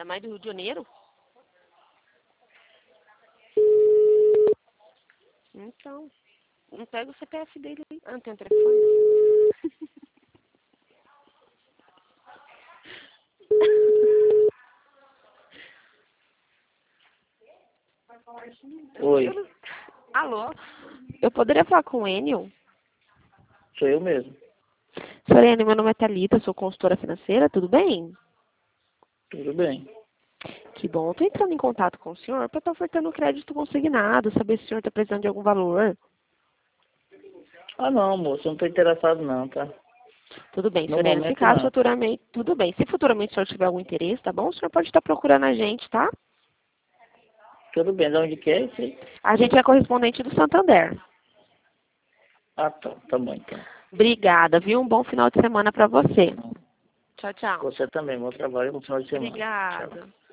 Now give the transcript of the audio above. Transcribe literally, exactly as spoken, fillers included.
mais do Rio de Janeiro? Então, não pega o C P F dele. Ah, não tem um telefone? Oi, Eu não- Alô? Eu poderia falar com o Enio? sou eu mesmo. Senhor Enio, meu nome é Thalita, sou consultora financeira, tudo bem? Tudo bem. Que bom. Estou entrando em contato com o senhor para estar ofertando um crédito consignado, saber se o senhor está precisando de algum valor. Ah, não, moço, eu não tô interessado não, tá? Tudo bem, No senhor Enio. Se momento, caso não. futuramente, tudo bem. Se futuramente o senhor tiver algum interesse, tá bom? O senhor pode estar procurando a gente, tá? Tudo bem, de onde que é isso aí? A gente é correspondente do Santander. Ah, tá, tá bom, então. Obrigada, viu? Um bom final de semana para você. Tchau, tchau. Você também, bom trabalho, bom final de semana. Tchau. Obrigada.